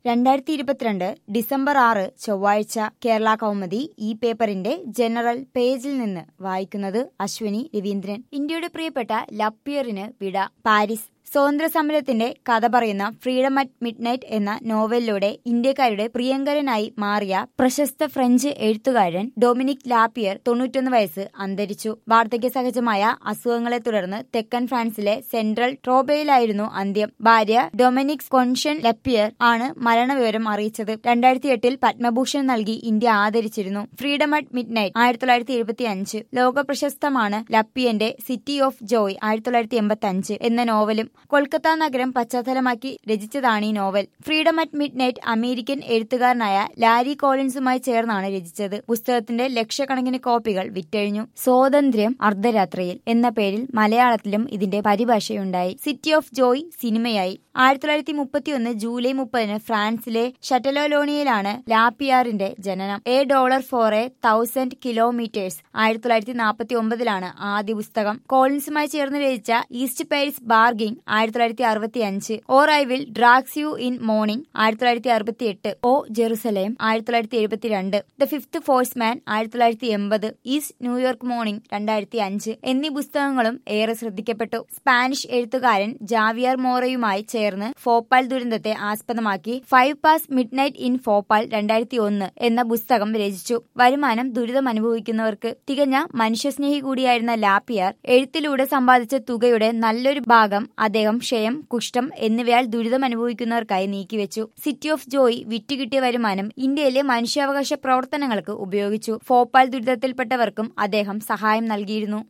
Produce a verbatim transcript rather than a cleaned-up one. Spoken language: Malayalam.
രണ്ടായിരത്തി ഇരുപത്തിരണ്ട് ഡിസംബർ ആറ് ചൊവ്വാഴ്ച കേരള കൗമുദി ഈ പേപ്പറിന്റെ ജനറൽ പേജിൽ നിന്ന് വായിക്കുന്നത് അശ്വിനി രവീന്ദ്രൻ. ഇന്ത്യയുടെ പ്രിയപ്പെട്ട ലപ്പിയറിന് വിട. പാരീസ്. സ്വാതന്ത്ര്യ സമരത്തിന്റെ കഥ പറയുന്ന ഫ്രീഡം അറ്റ് മിഡ്നൈറ്റ് എന്ന നോവലിലൂടെ ഇന്ത്യക്കാരുടെ പ്രിയങ്കരനായി മാറിയ പ്രശസ്ത ഫ്രഞ്ച് എഴുത്തുകാരൻ ഡൊമിനിക് ലാപ്പിയർ തൊണ്ണൂറ്റൊന്ന് വയസ്സ് അന്തരിച്ചു. വാർദ്ധക്യ സഹജമായ അസുഖങ്ങളെ തുടർന്ന് തെക്കൻ ഫ്രാൻസിലെ സെൻട്രൽ ട്രോബയിലായിരുന്നു അന്ത്യം. ഭാര്യ ഡൊമിനിക് കൊൻഷൻ ലപ്പിയർ ആണ് മരണവിവരം അറിയിച്ചത്. രണ്ടായിരത്തി എട്ടിൽ പത്മഭൂഷൺ നൽകി ഇന്ത്യ ആദരിച്ചിരുന്നു. ഫ്രീഡം അറ്റ് മിഡ്നൈറ്റ് ആയിരത്തി തൊള്ളായിരത്തി എഴുപത്തി അഞ്ച് ലോക പ്രശസ്തമാണ്. ലപ്പിയന്റെ സിറ്റി ഓഫ് ജോയ് ആയിരത്തി തൊള്ളായിരത്തി എൺപത്തി അഞ്ച് എന്ന നോവലും കൊൽക്കത്ത നഗരം പശ്ചാത്തലമാക്കി രചിച്ചതാണ് ഈ നോവൽ. ഫ്രീഡം അറ്റ് മിഡ്നൈറ്റ് അമേരിക്കൻ എഴുത്തുകാരനായ ലാരി കോളിൻസുമായി ചേർന്നാണ് രചിച്ചത്. പുസ്തകത്തിന്റെ ലക്ഷക്കണക്കിന് കോപ്പികൾ വിറ്റഴിഞ്ഞു. സ്വാതന്ത്ര്യം അർദ്ധരാത്രിയിൽ എന്ന പേരിൽ മലയാളത്തിലും ഇതിന്റെ പരിഭാഷയുണ്ടായി. സിറ്റി ഓഫ് ജോയ് സിനിമയായി. ആയിരത്തി തൊള്ളായിരത്തി മുപ്പത്തി ഒന്ന് ജൂലൈ മുപ്പതിന് ഫ്രാൻസിലെ ഷട്ടലോലോണിയയിലാണ് ലാപ്പിയാറിന്റെ ജനനം. A dollar for a thousand kilometres ആയിരത്തി തൊള്ളായിരത്തി നാൽപ്പത്തി ഒമ്പതിലാണ് ആദ്യ പുസ്തകം. കോളിൻസുമായി ചേർന്ന് രചിച്ച ഈസ്റ്റ് പാരീസ് ബാർഗിംഗ് ആയിരത്തി തൊള്ളായിരത്തി അറുപത്തി അഞ്ച്, or I will dress you in mourning ആയിരത്തി തൊള്ളായിരത്തി അറുപത്തി എട്ട്, ഓ ജെറുസലേം ആയിരത്തി തൊള്ളായിരത്തി എഴുപത്തിരണ്ട്, ദ ഫിഫ്ത് ഫോഴ്സ്മാൻ ആയിരത്തി തൊള്ളായിരത്തി എൺപത്, ഈസ്റ്റ് ന്യൂയോർക്ക് മോർണിംഗ് രണ്ടായിരത്തി അഞ്ച് എന്നീ പുസ്തകങ്ങളും ഏറെ ശ്രദ്ധിക്കപ്പെട്ടു. സ്പാനിഷ് എഴുത്തുകാരൻ ജാവിയർ മോറയുമായി ചേർന്ന് ഫോപ്പാൽ ദുരന്തത്തെ ആസ്പദമാക്കി five past midnight in Bhopal രണ്ടായിരത്തി ഒന്ന് എന്ന പുസ്തകം രചിച്ചു. വരുമാനം ദുരിതം അനുഭവിക്കുന്നവർക്ക് തികഞ്ഞ മനുഷ്യസ്നേഹി കൂടിയായിരുന്ന ലാപ്പിയാർ എഴുത്തിലൂടെ സമ്പാദിച്ച തുകയുടെ നല്ലൊരു ഭാഗം അദ്ദേഹം ക്ഷയം, കുഷ്ഠം എന്നിവയാൽ ദുരിതം അനുഭവിക്കുന്നവർക്കായി നീക്കിവെച്ചു. സിറ്റി ഓഫ് ജോയ് വിറ്റുകിട്ടിയ വരുമാനം ഇന്ത്യയിലെ മനുഷ്യാവകാശ പ്രവർത്തനങ്ങൾക്ക് ഉപയോഗിച്ചു. ഫോപ്പാൽ ദുരിതത്തിൽപ്പെട്ടവർക്കും അദ്ദേഹം സഹായം നൽകിയിരുന്നു.